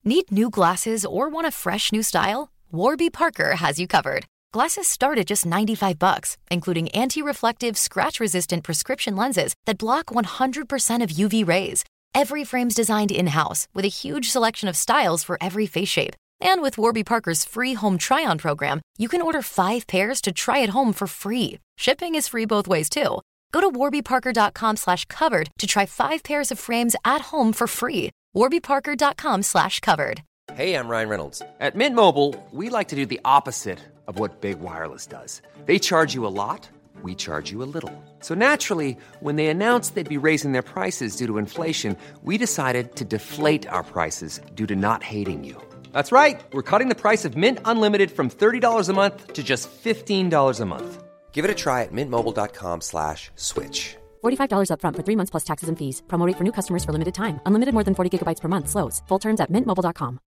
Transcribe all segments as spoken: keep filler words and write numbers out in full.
Need new glasses or want a fresh new style? Warby Parker has you covered. Glasses start at just ninety-five bucks, including anti-reflective, scratch-resistant prescription lenses that block one hundred percent of U V rays. Every frame's designed in-house with a huge selection of styles for every face shape. And with Warby Parker's free home try-on program, you can order five pairs to try at home for free. Shipping is free both ways, too. Go to warbyparker.com slash covered to try five pairs of frames at home for free. warbyparker.com slash covered. Hey, I'm Ryan Reynolds. At Mint Mobile, we like to do the opposite of what Big Wireless does. They charge you a lot, we charge you a little. So naturally, when they announced they'd be raising their prices due to inflation, we decided to deflate our prices due to not hating you. That's right. We're cutting the price of Mint Unlimited from thirty dollars a month to just fifteen dollars a month. Give it a try at mintmobile.com slash switch. forty-five dollars up front for three months plus taxes and fees. Promo rate for new customers for limited time. Unlimited more than forty gigabytes per month. Slows full terms at mint mobile dot com.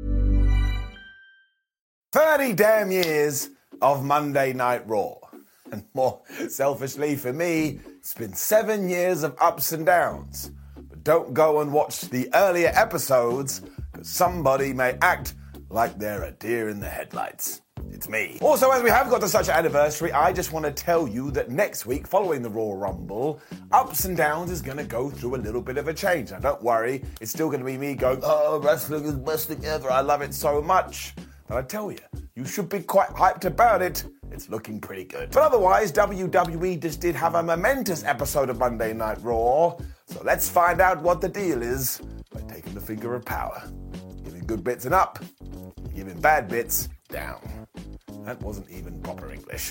thirty damn years of Monday Night Raw. And more selfishly for me, it's been seven years of ups and downs. But don't go and watch the earlier episodes, because somebody may act like they're a deer in the headlights. It's me. Also, as we have got to such an anniversary, I just want to tell you that next week, following the Royal Rumble, Ups and Downs is going to go through a little bit of a change. Now, don't worry, it's still going to be me going, oh, wrestling is the best thing ever, I love it so much. But I tell you, you should be quite hyped about it. It's looking pretty good. But otherwise, W W E just did have a momentous episode of Monday Night Raw. So let's find out what the deal is by taking the finger of power. Giving good bits an up, giving bad bits down. That wasn't even proper English.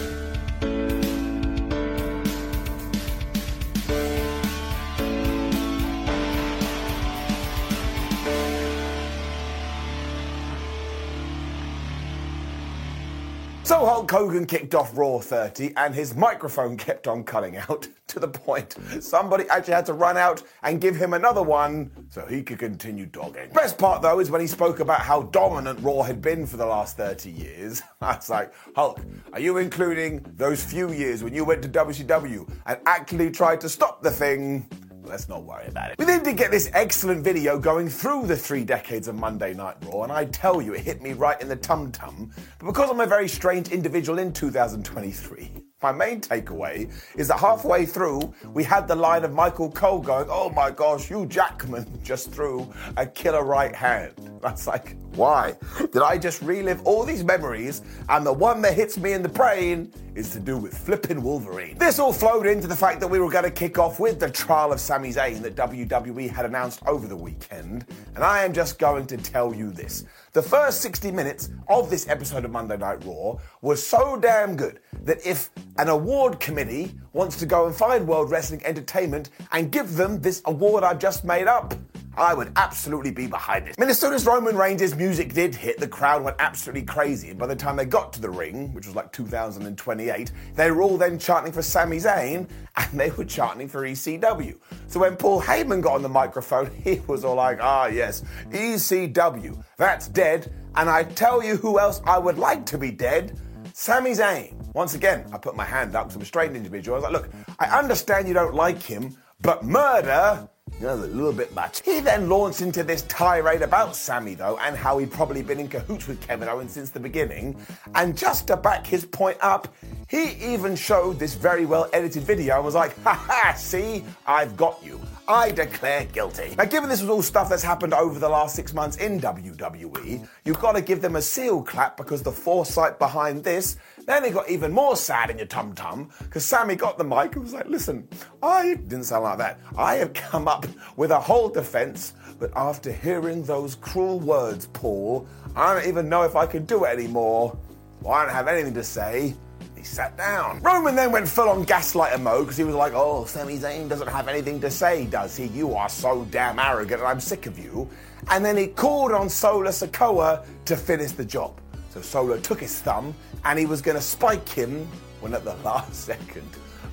So Hulk Hogan kicked off Raw thirty and his microphone kept on cutting out to the point somebody actually had to run out and give him another one so he could continue dogging. Best part though is when he spoke about how dominant Raw had been for the last thirty years. I was like, Hulk, are you including those few years when you went to W C W and actually tried to stop the thing? Let's not worry about it. We then did get this excellent video going through the three decades of Monday Night Raw, and I tell you, it hit me right in the tum-tum. But because I'm a very strange individual in two thousand twenty-three, my main takeaway is that halfway through, we had the line of Michael Cole going, oh my gosh, Hugh Jackman just threw a killer right hand. That's like, why? Did I just relive all these memories, and the one that hits me in the brain is to do with flipping Wolverine? This all flowed into the fact that we were going to kick off with the trial of Sami Zayn that W W E had announced over the weekend, and I am just going to tell you this. The first sixty minutes of this episode of Monday Night Raw was so damn good that if an award committee wants to go and find World Wrestling Entertainment and give them this award I've just made up, I would absolutely be behind it. I mean, as soon as Roman Reigns' music did hit, the crowd went absolutely crazy. And by the time they got to the ring, which was like two thousand twenty-eight, they were all then chanting for Sami Zayn, and they were chanting for E C W. So when Paul Heyman got on the microphone, he was all like, ah, yes, E C W, that's dead. And I tell you who else I would like to be dead, Sami Zayn. Once again, I put my hand up to a strange individual. I was like, look, I understand you don't like him, but murder, you know, a little bit much. He then launched into this tirade about Sami, though, and how he'd probably been in cahoots with Kevin Owens since the beginning. And just to back his point up, he even showed this very well-edited video and was like, ha ha, see, I've got you. I declare guilty. Now, given this was all stuff that's happened over the last six months in W W E, you've got to give them a seal clap because the foresight behind this, then it got even more sad in your tum-tum because Sami got the mic and was like, listen, I didn't sound like that. I have come up with a whole defense, but after hearing those cruel words, Paul, I don't even know if I can do it anymore. Well, I don't have anything to say. He sat down. Roman then went full-on gaslighter mode because he was like, oh, Sami Zayn doesn't have anything to say, does he? You are so damn arrogant and I'm sick of you. And then he called on Solo Sikoa to finish the job. So Solo took his thumb and he was going to spike him when at the last second,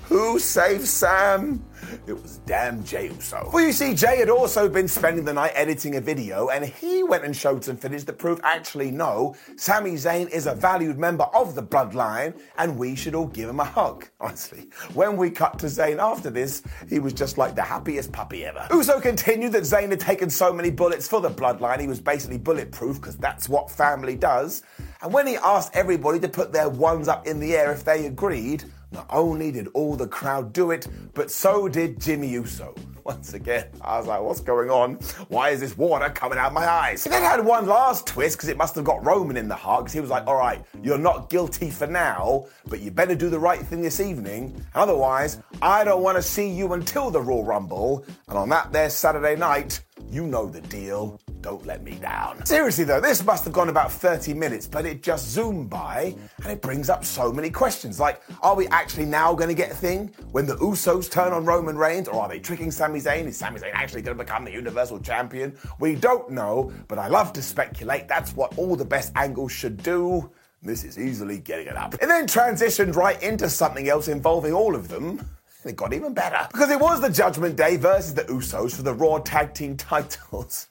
Who saved Sam? It was damn Jey Uso. Well, you see, Jey had also been spending the night editing a video, and he went and showed some footage that proved actually no, Sami Zayn is a valued member of the bloodline, and we should all give him a hug. Honestly, when we cut to Zayn after this, he was just like the happiest puppy ever. Uso continued that Zayn had taken so many bullets for the bloodline, he was basically bulletproof, because that's what family does. And when he asked everybody to put their ones up in the air if they agreed, not only did all the crowd do it, but so did Jimmy Uso. Once again, I was like, what's going on? Why is this water coming out my eyes? It then had one last twist, because it must have got Roman in the heart, because he was like, all right, you're not guilty for now, but you better do the right thing this evening. Otherwise, I don't want to see you until the Royal Rumble. And on that there Saturday night, you know the deal. Don't let me down. Seriously though, this must have gone about thirty minutes, but it just zoomed by, and it brings up so many questions. Like, are we actually now going to get a thing when the Usos turn on Roman Reigns, or are they tricking Sami Zayn? Is Sami Zayn actually going to become the Universal Champion? We don't know, but I love to speculate. That's what all the best angles should do. This is easily getting it up. It then transitioned right into something else involving all of them. It got even better, because it was the Judgment Day versus the Usos for the Raw Tag Team titles.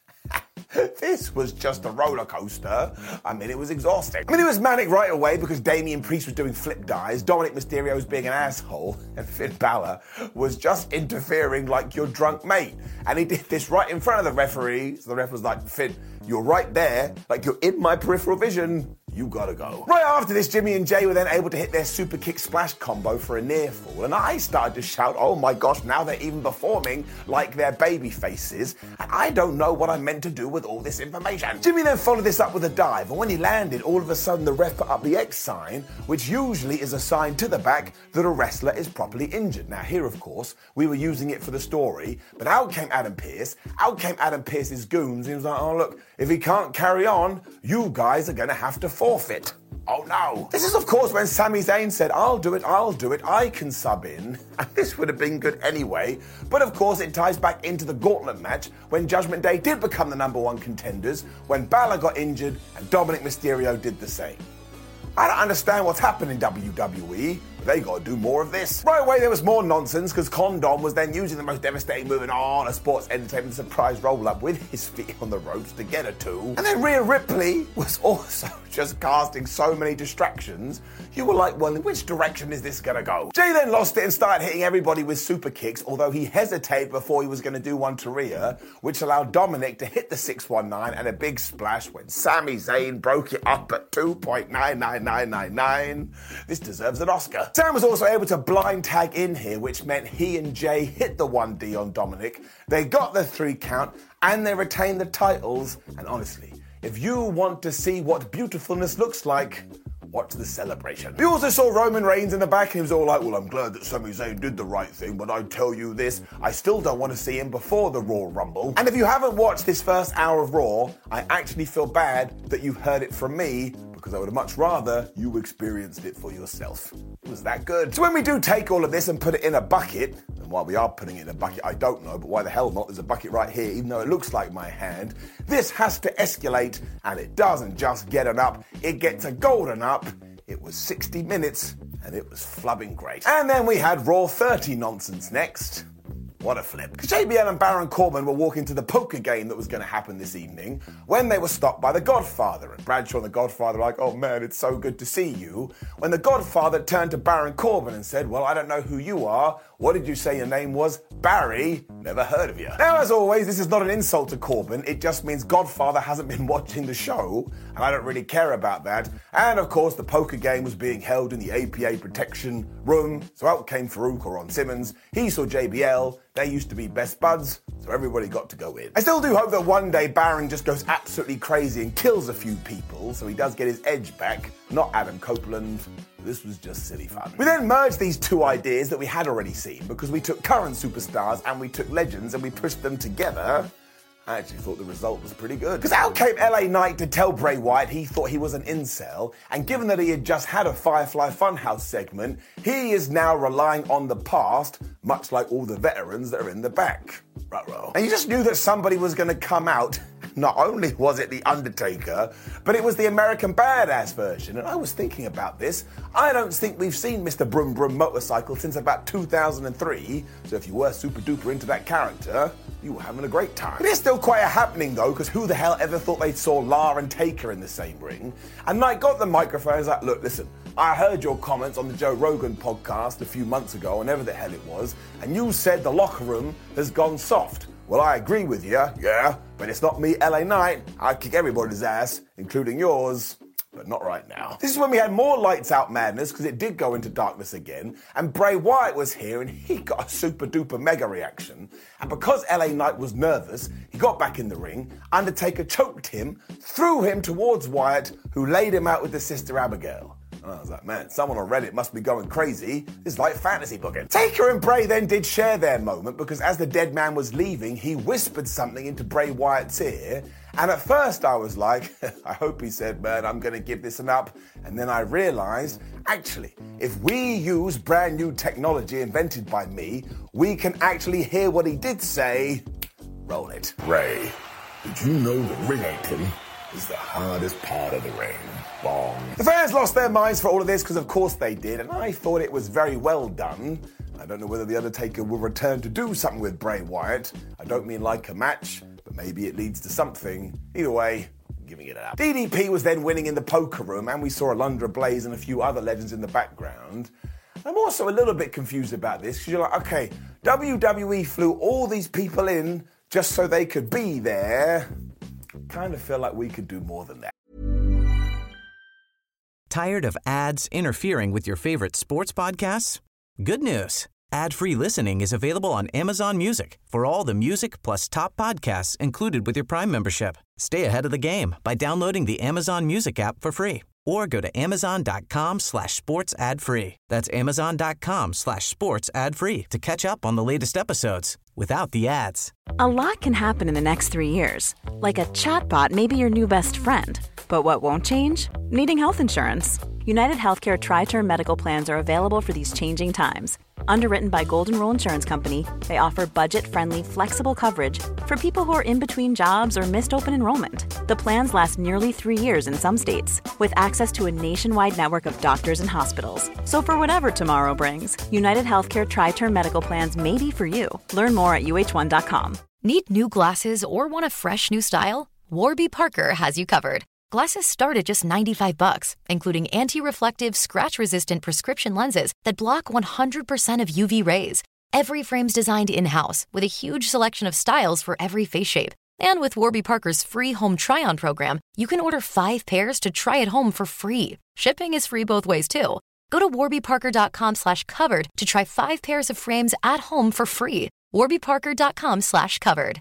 This was just a roller coaster. I mean, it was exhausting. I mean, it was manic right away because Damian Priest was doing flip dives, Dominic Mysterio was being an asshole, and Finn Balor was just interfering like your drunk mate. And he did this right in front of the referee. So the ref was like, Finn, you're right there. Like, you're in my peripheral vision. You gotta go. Right after this, Jimmy and Jey were then able to hit their super kick splash combo for a near fall, and I started to shout, oh my gosh, now they're even performing like their baby faces, and I don't know what I'm meant to do with all this information. Jimmy then followed this up with a dive, and when he landed, all of a sudden the ref put up the X sign, which usually is a sign to the back that a wrestler is properly injured. Now here, of course, we were using it for the story, but out came Adam Pearce, out came Adam Pearce's goons, and he was like, oh look, if he can't carry on, you guys are gonna have to forfeit. Oh no. This is of course when Sami Zayn said, I'll do it, I'll do it, I can sub in. And this would have been good anyway. But of course it ties back into the gauntlet match when Judgment Day did become the number one contenders, when Balor got injured and Dominic Mysterio did the same. I don't understand what's happened in W W E. They gotta do more of this. Right away, there was more nonsense because Condom was then using the most devastating move in all a sports entertainment surprise roll-up with his feet on the ropes to get a two. And then Rhea Ripley was also just casting so many distractions. You were like, well, in which direction is this gonna go? Jey then lost it and started hitting everybody with super kicks, although he hesitated before he was gonna do one to Rhea, which allowed Dominic to hit the six one nine and a big splash when Sami Zayn broke it up at two point nine nine nine nine nine. This deserves an Oscar. Sam was also able to blind tag in here, which meant he and Jey hit the one D on Dominic. They got the three count, and they retained the titles. And honestly, if you want to see what beautifulness looks like, watch the celebration. We also saw Roman Reigns in the back, and he was all like, well, I'm glad that Sami Zayn did the right thing, but I tell you this, I still don't want to see him before the Royal Rumble. And if you haven't watched this first hour of Raw, I actually feel bad that you heard it from me, because I would have much rather you experienced it for yourself. It was that good. So when we do take all of this and put it in a bucket, and while we are putting it in a bucket, I don't know, but why the hell not? There's a bucket right here, even though it looks like my hand. This has to escalate, and it doesn't just get an up, it gets a golden up. It was sixty minutes, and it was flubbing great. And then we had Raw thirty nonsense next. What a flip. Because J B L and Baron Corbin were walking to the poker game that was going to happen this evening when they were stopped by the Godfather. And Bradshaw and the Godfather were like, oh man, it's so good to see you. When the Godfather turned to Baron Corbin and said, well, I don't know who you are. What did you say your name was? Barry. Never heard of you. Now, as always, this is not an insult to Corbin. It just means Godfather hasn't been watching the show, and I don't really care about that. And, of course, the poker game was being held in the A P A protection room, so out came Farouk or Ron Simmons. He saw J B L. They used to be best buds, so everybody got to go in. I still do hope that one day Baron just goes absolutely crazy and kills a few people, so he does get his edge back, not Adam Copeland. This was just silly fun. We then merged these two ideas that we had already seen, because we took current superstars and we took legends and we pushed them together. I actually thought the result was pretty good. Because out came L A Knight to tell Bray Wyatt he thought he was an incel, and given that he had just had a Firefly Funhouse segment, he is now relying on the past, much like all the veterans that are in the back. Ruh-roh. And you just knew that somebody was going to come out not only was it The Undertaker, but it was the American Badass version. And I was thinking about this. I don't think we've seen Mister Broom Broom Motorcycle since about two thousand three. So if you were super duper into that character, you were having a great time. It is still quite a happening though, because who the hell ever thought they saw Lar and Taker in the same ring? And Knight got the microphone and was like, look, listen, I heard your comments on the Joe Rogan podcast a few months ago, whenever the hell it was, and you said the locker room has gone soft. Well, I agree with you, yeah, but it's not me, L A Knight. I'd kick everybody's ass, including yours, but not right now. This is when we had more lights out madness, because it did go into darkness again, and Bray Wyatt was here, and he got a super duper mega reaction. And because L A Knight was nervous, he got back in the ring, Undertaker choked him, threw him towards Wyatt, who laid him out with his sister Abigail. And I was like, man, someone on Reddit must be going crazy. This is like fantasy booking. Taker and Bray then did share their moment, because as the dead man was leaving, he whispered something into Bray Wyatt's ear. And at first I was like, I hope he said, man, I'm going to give this an up. And then I realized, actually, if we use brand new technology invented by me, we can actually hear what he did say. Roll it. Ray, did you know the ring apron is the hardest part of the ring? Bong. The fans lost their minds for all of this, because of course they did, and I thought it was very well done. I don't know whether The Undertaker will return to do something with Bray Wyatt. I don't mean like a match, but maybe it leads to something. Either way, I'm giving it up. D D P was then winning in the poker room, and we saw Alundra Blaze and a few other legends in the background. I'm also a little bit confused about this, because you're like, okay, W W E flew all these people in just so they could be there. Kind of feel like we could do more than that. Tired of ads interfering with your favorite sports podcasts? Good news. Ad-free listening is available on Amazon Music for all the music plus top podcasts included with your Prime membership. Stay ahead of the game by downloading the Amazon Music app for free or go to amazon.com slash sports ad free. That's amazon.com slash sports ad free to catch up on the latest episodes without the ads. A lot can happen in the next three years. Like a chatbot may be your new best friend. But what won't change? Needing health insurance. United Healthcare Tri-Term Medical Plans are available for these changing times. Underwritten by Golden Rule Insurance Company, they offer budget-friendly, flexible coverage for people who are in between jobs or missed open enrollment. The plans last nearly three years in some states, with access to a nationwide network of doctors and hospitals. So for whatever tomorrow brings, United Healthcare Tri-Term Medical Plans may be for you. Learn more at U H one dot com. Need new glasses or want a fresh new style? Warby Parker has you covered. Glasses start at just ninety-five bucks, including anti-reflective, scratch-resistant prescription lenses that block one hundred percent of U V rays. Every frame's designed in-house with a huge selection of styles for every face shape. And with Warby Parker's free home try-on program, you can order five pairs to try at home for free. Shipping is free both ways, too. Go to warbyparker.com slash covered to try five pairs of frames at home for free. warbyparker.com slash covered.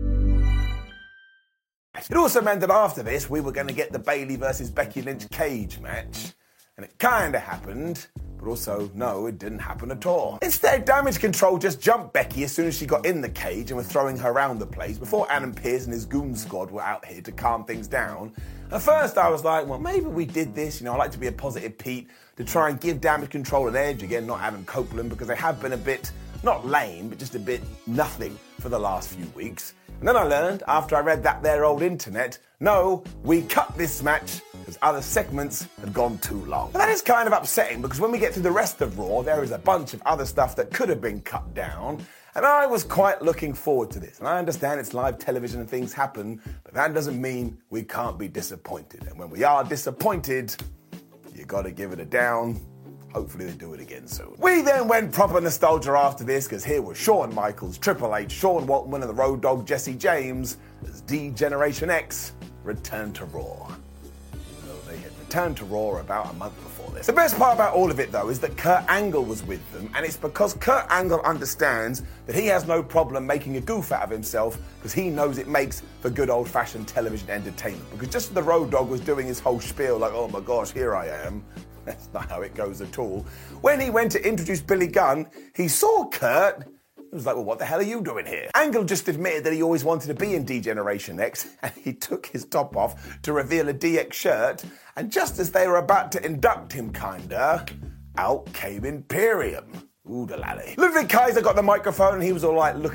It also meant that after this, we were going to get the Bayley versus Becky Lynch cage match. And it kind of happened, but also, no, it didn't happen at all. Instead, Damage Control just jumped Becky as soon as she got in the cage and were throwing her around the place before Adam Pearce and his goon squad were out here to calm things down. At first, I was like, well, maybe we did this. You know, I like to be a positive Pete to try and give Damage Control an edge. Again, not Adam Copeland, because they have been a bit, not lame, but just a bit nothing for the last few weeks. And then I learned, after I read that there old internet, no, we cut this match because other segments had gone too long. But that is kind of upsetting, because when we get to the rest of Raw, there is a bunch of other stuff that could have been cut down, and I was quite looking forward to this. And I understand it's live television and things happen, but that doesn't mean we can't be disappointed. And when we are disappointed, you gotta give it a down. Hopefully they do it again soon. We then went proper nostalgia after this, because here was Shawn Michaels, Triple H, Sean Waltman, and the Road Dogg Jesse James as D-Generation X returned to Raw. Even though they had returned to Raw about a month before this. The best part about all of it, though, is that Kurt Angle was with them, and it's because Kurt Angle understands that he has no problem making a goof out of himself, because he knows it makes for good old-fashioned television entertainment. Because just as the Road Dogg was doing his whole spiel, like, oh my gosh, here I am, that's not how it goes at all. When he went to introduce Billy Gunn, he saw Kurt. He was like, well, what the hell are you doing here? Angle just admitted that he always wanted to be in D-Generation X, and he took his top off to reveal a D X shirt, and just as they were about to induct him, kinda, out came Imperium. Ooh, the lally. Ludwig Kaiser got the microphone, and he was all like, look at you.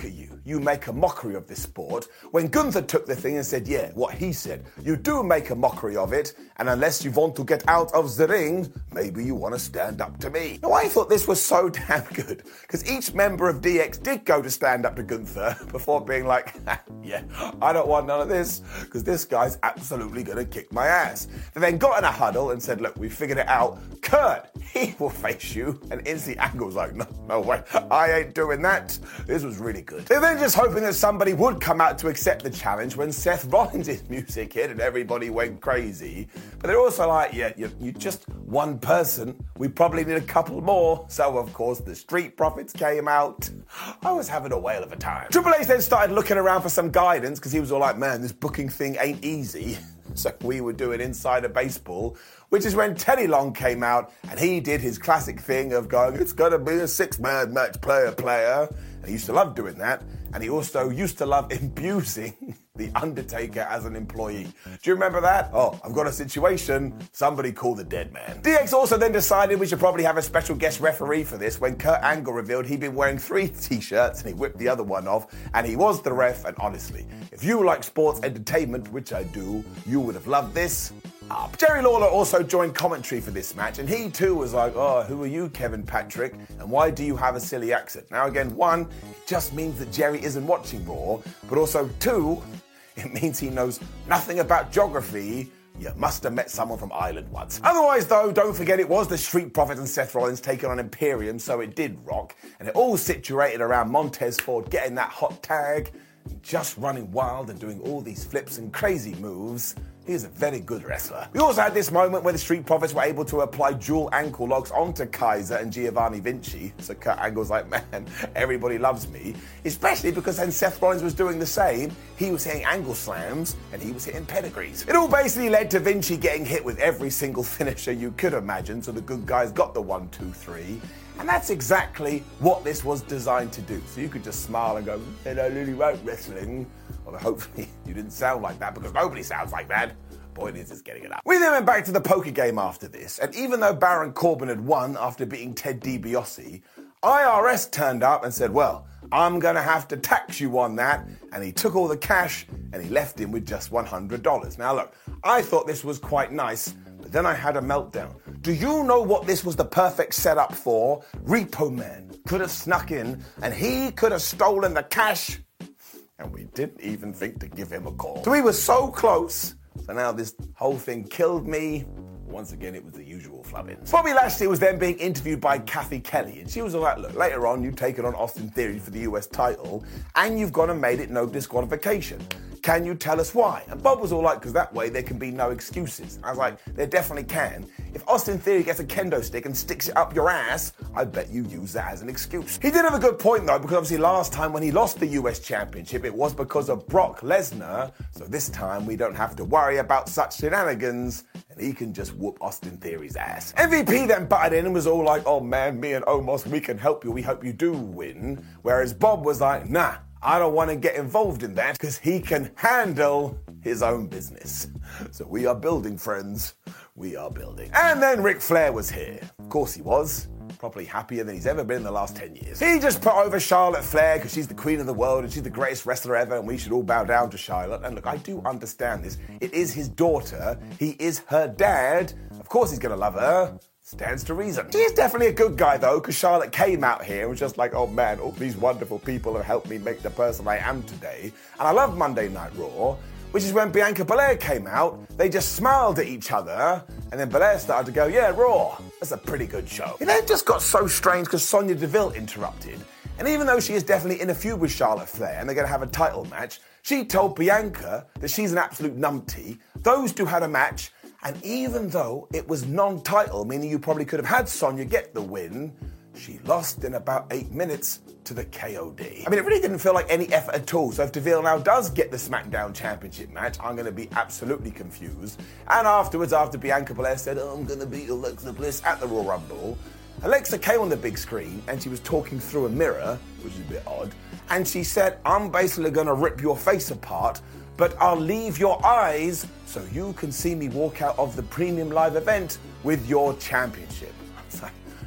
you make a mockery of this sport, when Gunther took the thing and said, yeah, what he said, you do make a mockery of it, and unless you want to get out of the ring, maybe you want to stand up to me. Now, I thought this was so damn good, because each member of D X did go to stand up to Gunther before being like, yeah, I don't want none of this, because this guy's absolutely going to kick my ass. They then got in a huddle and said, look, we figured it out. Kurt, he will face you. And Instantly Angle was like, no, no way, I ain't doing that. This was really good. They're then just hoping that somebody would come out to accept the challenge when Seth Rollins' music hit and everybody went crazy. But they're also like, yeah, you're, you're just one person. We probably need a couple more. So, of course, the Street Profits came out. I was having a whale of a time. Triple H then started looking around for some guidance because he was all like, man, this booking thing ain't easy. So we were doing Insider Baseball, which is when Teddy Long came out and he did his classic thing of going, it's going to be a six-man match, player, player. And he used to love doing that. And he also used to love abusing The Undertaker as an employee. Do you remember that? Oh, I've got a situation. Somebody call the dead man. D X also then decided we should probably have a special guest referee for this when Kurt Angle revealed he'd been wearing three t-shirts and he whipped the other one off and he was the ref. And honestly, if you like sports entertainment, which I do, you would have loved this. Up. Jerry Lawler also joined commentary for this match, and he too was like, oh, who are you, Kevin Patrick? And why do you have a silly accent? Now again, one, it just means that Jerry isn't watching Raw, but also two, it means he knows nothing about geography. You must have met someone from Ireland once. Otherwise, though, don't forget it was the Street Profits and Seth Rollins taking on Imperium, so it did rock, and it all situated around Montez Ford getting that hot tag, just running wild and doing all these flips and crazy moves. He's a very good wrestler. We also had this moment where the Street Profits were able to apply dual ankle locks onto Kaiser and Giovanni Vinci. So Kurt Angle's like, man, everybody loves me. Especially because then Seth Rollins was doing the same. He was hitting angle slams and he was hitting pedigrees. It all basically led to Vinci getting hit with every single finisher you could imagine. So the good guys got the one, two, three. And that's exactly what this was designed to do. So you could just smile and go, hey, I really like wrestling. Although hopefully you didn't sound like that because nobody sounds like that. Point is, is getting it up. We then went back to the poker game after this, and even though Baron Corbin had won after beating Ted DiBiase, I R S turned up and said, well, I'm going to have to tax you on that, and he took all the cash and he left him with just one hundred dollars. Now look, I thought this was quite nice, but then I had a meltdown. Do you know what this was the perfect setup for? Repo Man could have snuck in and he could have stolen the cash, and we didn't even think to give him a call. So we were so close. So now this whole thing killed me. Once again, it was the usual flubbins. Bobby Lashley was then being interviewed by Kathy Kelly, and she was like, look, later on you've taken on Austin Theory for the U S title, and you've gone and made it no disqualification. Can you tell us why? And Bob was all like, because that way there can be no excuses. I was like, there definitely can. If Austin Theory gets a kendo stick and sticks it up your ass, I bet you use that as an excuse. He did have a good point though, because obviously last time when he lost the U S Championship, it was because of Brock Lesnar. So this time we don't have to worry about such shenanigans, and he can just whoop Austin Theory's ass. M V P then butted in and was all like, oh man, me and Omos, we can help you. We hope you do win. Whereas Bob was like, nah, I don't want to get involved in that because he can handle his own business. So we are building, friends. We are building. And then Ric Flair was here. Of course he was. Probably happier than he's ever been in the last ten years. He just put over Charlotte Flair because she's the queen of the world and she's the greatest wrestler ever and we should all bow down to Charlotte. And look, I do understand this. It is his daughter. He is her dad. Of course he's going to love her. Stands to reason. She's definitely a good guy, though, because Charlotte came out here and was just like, oh, man, all these wonderful people have helped me make the person I am today. And I love Monday Night Raw, which is when Bianca Belair came out. They just smiled at each other, and then Belair started to go, yeah, Raw, that's a pretty good show. It then just got so strange because Sonya Deville interrupted. And even though she is definitely in a feud with Charlotte Flair and they're going to have a title match, she told Bianca that she's an absolute numpty. Those two had a match. And even though it was non-title, meaning you probably could have had Sonya get the win, she lost in about eight minutes to the K O D. I mean, it really didn't feel like any effort at all. So if Deville now does get the SmackDown Championship match, I'm going to be absolutely confused. And afterwards, after Bianca Belair said, oh, I'm going to beat Alexa Bliss at the Royal Rumble, Alexa came on the big screen and she was talking through a mirror, which is a bit odd, and she said, I'm basically going to rip your face apart, but I'll leave your eyes so you can see me walk out of the premium live event with your championship. I was like,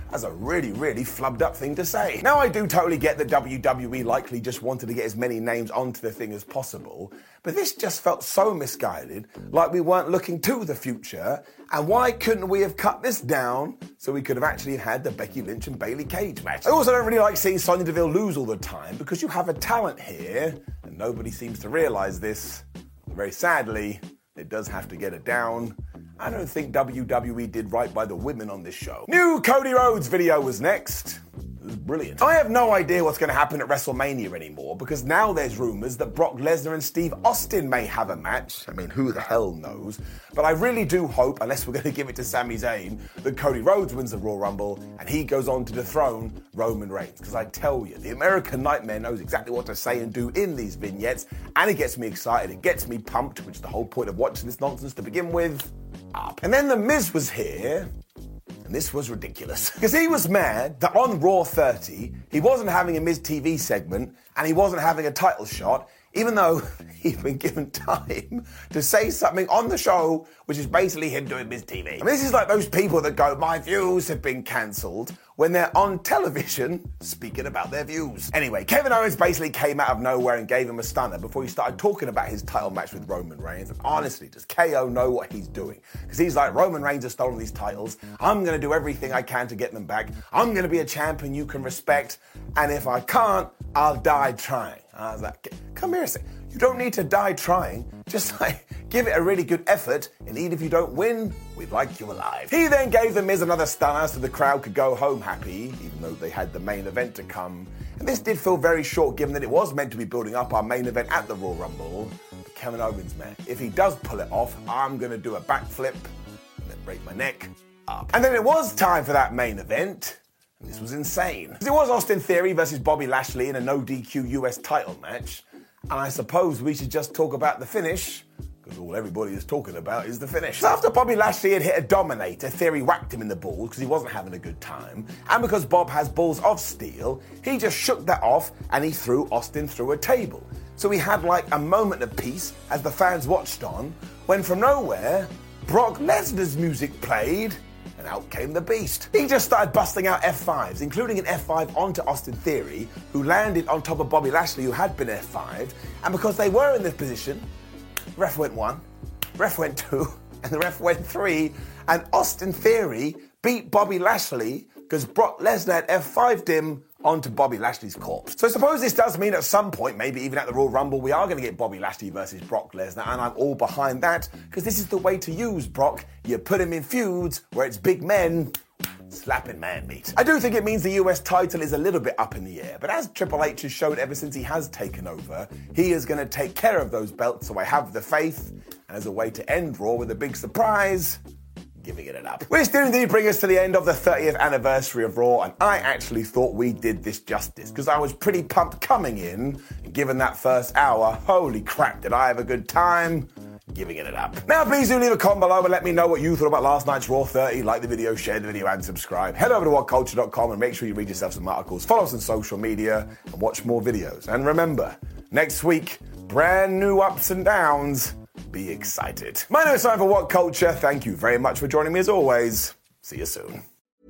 That's a really, really flubbed up thing to say. Now, I do totally get that W W E likely just wanted to get as many names onto the thing as possible, but this just felt so misguided, like we weren't looking to the future, and why couldn't we have cut this down so we could have actually had the Becky Lynch and Bayley cage match? I also don't really like seeing Sonya Deville lose all the time, because you have a talent here, and nobody seems to realise this. Very sadly, it does have to get it down. I don't think W W E did right by the women on this show. New Cody Rhodes video was next. It was brilliant. I have no idea what's going to happen at WrestleMania anymore, because now there's rumours that Brock Lesnar and Steve Austin may have a match. I mean, who the hell knows? But I really do hope, unless we're going to give it to Sami Zayn, that Cody Rhodes wins the Royal Rumble and he goes on to dethrone Roman Reigns. Because I tell you, the American Nightmare knows exactly what to say and do in these vignettes, and it gets me excited, it gets me pumped, which is the whole point of watching this nonsense to begin with. Up. And then The Miz was here, and this was ridiculous. Because he was mad that on Raw thirty, he wasn't having a Miz T V segment, and he wasn't having a title shot, even though he'd been given time to say something on the show, which is basically him doing Miz T V. I mean, this is like those people that go, my views have been cancelled, when they're on television speaking about their views. Anyway, Kevin Owens basically came out of nowhere and gave him a stunner before he started talking about his title match with Roman Reigns. And honestly, does K O know what he's doing? Because he's like, Roman Reigns has stolen these titles. I'm going to do everything I can to get them back. I'm going to be a champion you can respect. And if I can't, I'll die trying. I was like, come here a second. You don't need to die trying. Just like, give it a really good effort, and even if you don't win, we'd like you alive. He then gave The Miz another stunner so the crowd could go home happy, even though they had the main event to come. And this did feel very short, given that it was meant to be building up our main event at the Royal Rumble. But Kevin Owens, man, if he does pull it off, I'm gonna do a backflip and then break my neck up. And then it was time for that main event. And this was insane. It was Austin Theory versus Bobby Lashley in a no D Q U S title match. And I suppose we should just talk about the finish, because all everybody is talking about is the finish. So after Bobby Lashley had hit a Dominator, Theory whacked him in the balls because he wasn't having a good time. And because Bob has balls of steel, he just shook that off and he threw Austin through a table. So we had like a moment of peace as the fans watched on, when from nowhere, Brock Lesnar's music played, and out came the beast. He just started busting out F fives, including an F five onto Austin Theory, who landed on top of Bobby Lashley, who had been F fived. And because they were in this position, ref went one, ref went two, and the ref went three, and Austin Theory beat Bobby Lashley because Brock Lesnar had F fived him onto Bobby Lashley's corpse. So I suppose this does mean at some point, maybe even at the Royal Rumble, we are going to get Bobby Lashley versus Brock Lesnar, and I'm all behind that, because this is the way to use Brock. You put him in feuds where it's big men slapping man meat. I do think it means the U S title is a little bit up in the air, but as Triple H has shown ever since he has taken over, he is going to take care of those belts, so I have the faith, and as a way to end Raw with a big surprise, giving it an up. Which did indeed bring us to the end of the thirtieth anniversary of Raw, and I actually thought we did this justice, because I was pretty pumped coming in, and given that first hour, holy crap, did I have a good time giving it an up. Now please do leave a comment below and let me know what you thought about last night's Raw thirty. Like the video, share the video, and subscribe. Head over to what culture dot com and make sure you read yourself some articles, follow us on social media, and watch more videos. And remember, next week, brand new ups and downs. Be excited. My name is Simon for What Culture. Thank you very much for joining me as always. See you soon.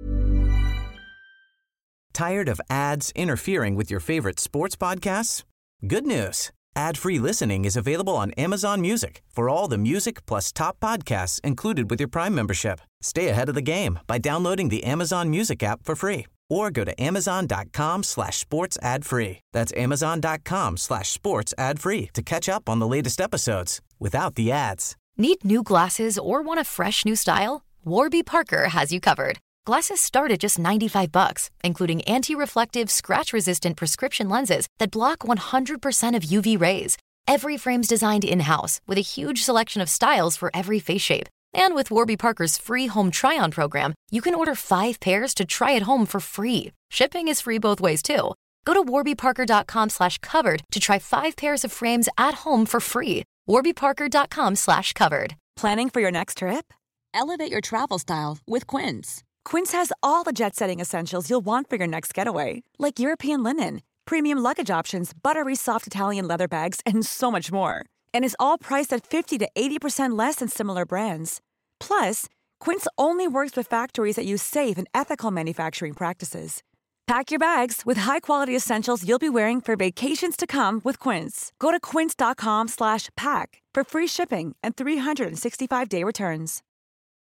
Tired of ads interfering with your favorite sports podcasts? Good news. Ad-free listening is available on Amazon Music for all the music plus top podcasts included with your Prime membership. Stay ahead of the game by downloading the Amazon Music app for free or go to amazon.com slash sports ad free. That's amazon.com slash sports ad free to catch up on the latest episodes without the ads. Need new glasses or want a fresh new style? Warby Parker has you covered. Glasses start at just ninety-five bucks, including anti-reflective, scratch-resistant prescription lenses that block one hundred percent of U V rays. Every frame's designed in-house with a huge selection of styles for every face shape. And with Warby Parker's free home try-on program, you can order five pairs to try at home for free. Shipping is free both ways, too. Go to warbyparker.com slash covered to try five pairs of frames at home for free. warbyparker.com slash covered. Planning for your next trip? Elevate your travel style with Quince. Quince has all the jet-setting essentials you'll want for your next getaway, like European linen, premium luggage options, buttery soft Italian leather bags, and so much more. And is all priced at fifty to eighty percent less than similar brands. Plus, Quince only works with factories that use safe and ethical manufacturing practices. Pack your bags with high-quality essentials you'll be wearing for vacations to come with Quince. Go to quince.com slash pack for free shipping and three sixty-five day returns.